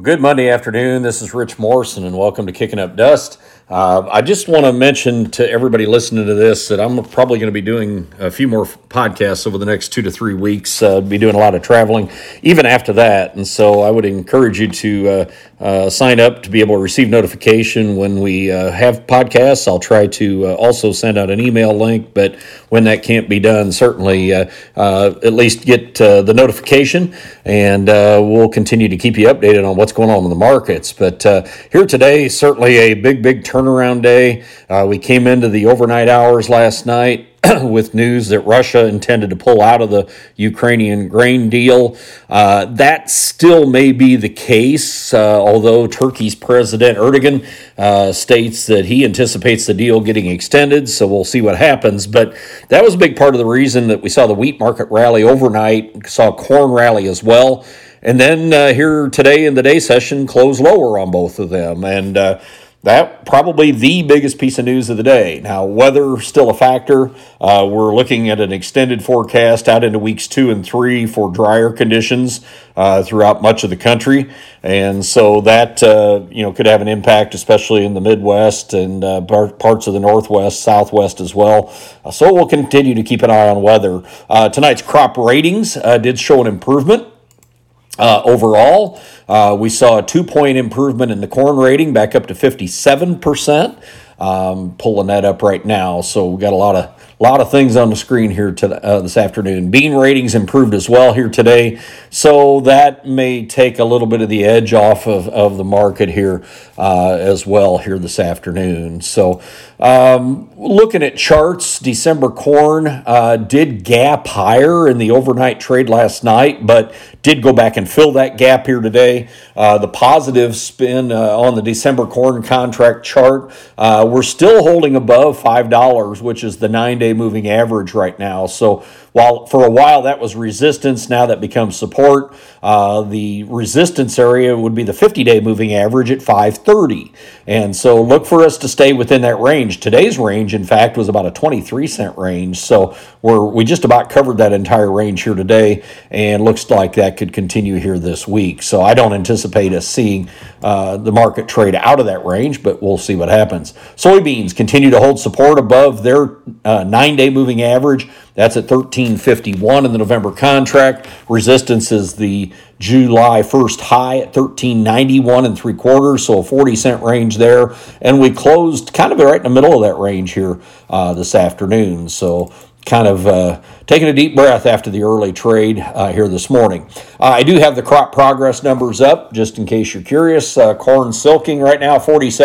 Good Monday afternoon. This is Rich Morrison, and welcome to Kicking Up Dust. I just want to mention to everybody listening to this that I'm probably going to be doing a few more podcasts over the next 2 to 3 weeks. Be doing a lot of traveling even after that, and so I would encourage you to sign up to be able to receive notification when we have podcasts. I'll try to also send out an email link, but when that can't be done, certainly at least get the notification, and we'll continue to keep you updated on what's going on in the markets. But here today, certainly a big turnaround day. We came into the overnight hours last night with news that Russia intended to pull out of the Ukrainian grain deal. That still may be the case, although Turkey's President Erdogan states that he anticipates the deal getting extended, so we'll see what happens. But that was a big part of the reason that we saw the wheat market rally overnight, saw corn rally as well. And then here today in the day session, close lower on both of them. And that probably the biggest piece of news of the day. Now, weather still a factor. We're looking at an extended forecast out into weeks 2 and 3 for drier conditions throughout much of the country, and so that could have an impact, especially in the Midwest and parts of the Northwest, Southwest as well. So we'll continue to keep an eye on weather. Tonight's crop ratings did show an improvement. Overall, we saw a 2-point improvement in the corn rating, back up to 57%. Pulling that up right now, so we got a lot of things on the screen here this afternoon. Bean ratings improved as well here today, so that may take a little bit of the edge off of the market here as well here this afternoon. So looking at charts, December corn did gap higher in the overnight trade last night, but did go back and fill that gap here today. The positive spin on the December corn contract chart, we're still holding above $5, which is the 9-day moving average right now. So while for a while that was resistance, now that becomes support. The resistance area would be the 50-day moving average at 530. And so look for us to stay within that range. Today's range, in fact, was about a 23-cent range. So we just about covered that entire range here today, and looks like that could continue here this week. So I don't anticipate us seeing the market trade out of that range, but we'll see what happens. Soybeans continue to hold support above their 9-day moving average. That's at 13.51 in the November contract. Resistance is the July 1st high at 13.91 3/4, so a 40-cent range there. And we closed kind of right in the middle of that range here this afternoon. So kind of taking a deep breath after the early trade here this morning. I do have the crop progress numbers up, just in case you're curious. Corn silking right now,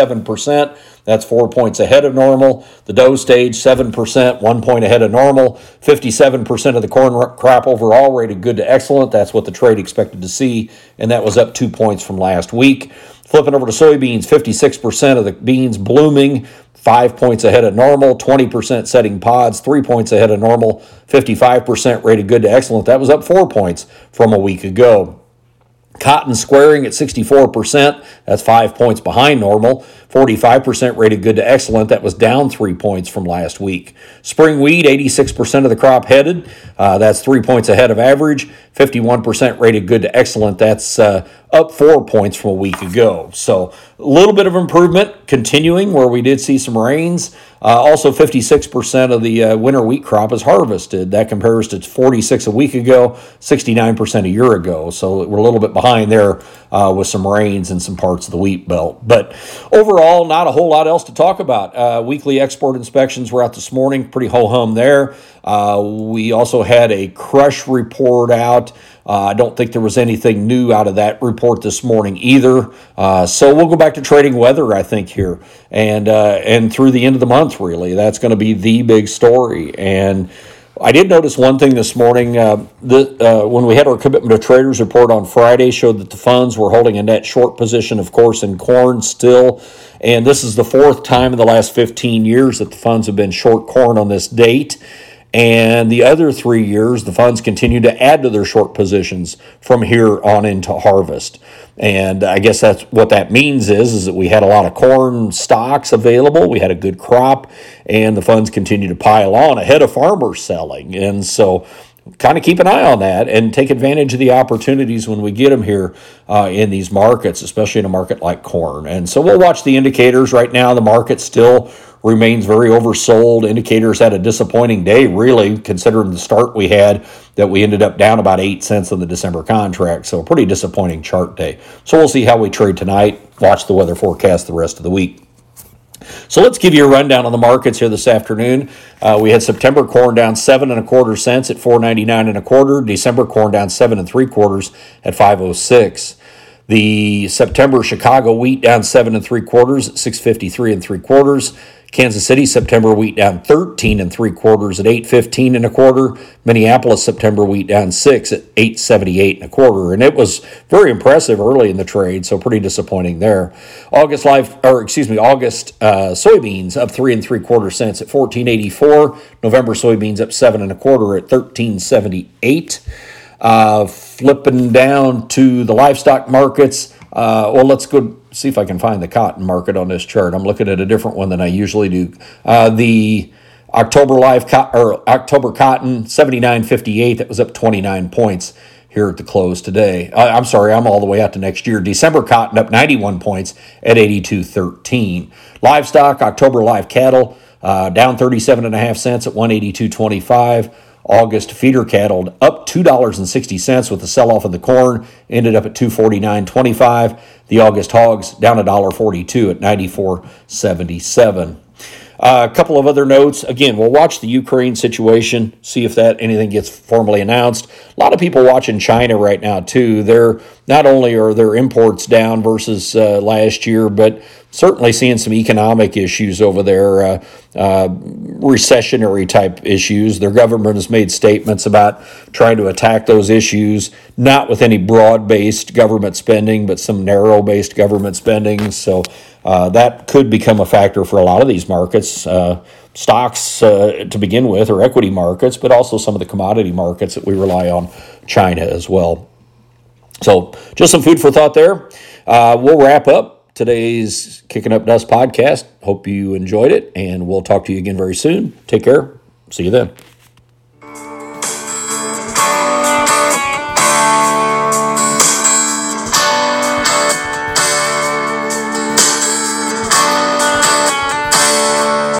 47%. That's 4 points ahead of normal. The dough stage, 7%, 1 point ahead of normal. 57% of the corn crop overall rated good to excellent. That's what the trade expected to see, and that was up 2 points from last week. Flipping over to soybeans, 56% of the beans blooming, 5 points ahead of normal, 20% setting pods, 3 points ahead of normal, 55% rated good to excellent. That was up 4 points from a week ago. Cotton squaring at 64%, that's 5 points behind normal. 45% rated good to excellent, that was down 3 points from last week. Spring wheat, 86% of the crop headed, that's 3 points ahead of average. 51% rated good to excellent, that's up 4 points from a week ago. So a little bit of improvement continuing where we did see some rains. Also, 56% of the winter wheat crop is harvested. That compares to 46 a week ago, 69% a year ago. So we're a little bit behind there with some rains in some parts of the wheat belt. But overall, not a whole lot else to talk about. Weekly export inspections were out this morning, pretty ho-hum there. We also had a crush report out. I don't think there was anything new out of that report this morning either. So we'll go back to trading weather, I think, here. And through the end of the month, really. That's going to be the big story. And I did notice one thing this morning. When we had our commitment to traders report on Friday, showed that the funds were holding a net short position, of course, in corn still. And this is the fourth time in the last 15 years that the funds have been short corn on this date. And the other 3 years, the funds continue to add to their short positions from here on into harvest. And I guess that's what that means is that we had a lot of corn stocks available. We had a good crop, and the funds continue to pile on ahead of farmers selling. And so kind of keep an eye on that and take advantage of the opportunities when we get them here in these markets, especially in a market like corn. And so we'll watch the indicators. Right now, the market still remains very oversold. Indicators had a disappointing day, really, considering the start we had, that we ended up down about 8 cents on the December contract. So a pretty disappointing chart day. So we'll see how we trade tonight. Watch the weather forecast the rest of the week. So let's give you a rundown on the markets here this afternoon. We had September corn down 7 1/4 cents at $4.99 1/4. December corn down 7 3/4 at $5.06. The September Chicago wheat down 7 3/4 at $6.53 3/4. Kansas City September wheat down 13 3/4 at $8.15 1/4. Minneapolis September wheat down 6 at $8.78 1/4, and it was very impressive early in the trade, so pretty disappointing there. August soybeans up 3 3/4 cents at $14.84. November soybeans up 7 1/4 at $13.78. Flipping down to the livestock markets. Let's go see if I can find the cotton market on this chart. I'm looking at a different one than I usually do. The October cotton 79.58. That was up 29 points here at the close today. I'm sorry, I'm all the way out to next year. December cotton up 91 points at 82.13. Livestock October live cattle down 37.5 cents at 182.25. August feeder cattle up $2.60 with the sell-off of the corn, ended up at $249.25. The August hogs down $1.42 at 94.77. A couple of other notes. Again, we'll watch the Ukraine situation, see if anything gets formally announced. A lot of people watching China right now, too. They're not only are their imports down versus last year, but certainly seeing some economic issues over there, recessionary type issues. Their government has made statements about trying to attack those issues, not with any broad-based government spending, but some narrow-based government spending. So that could become a factor for a lot of these markets, stocks to begin with, or equity markets, but also some of the commodity markets that we rely on, China as well. So just some food for thought there. We'll wrap up today's Kicking Up Dust podcast. Hope you enjoyed it, and we'll talk to you again very soon. Take care. See you then.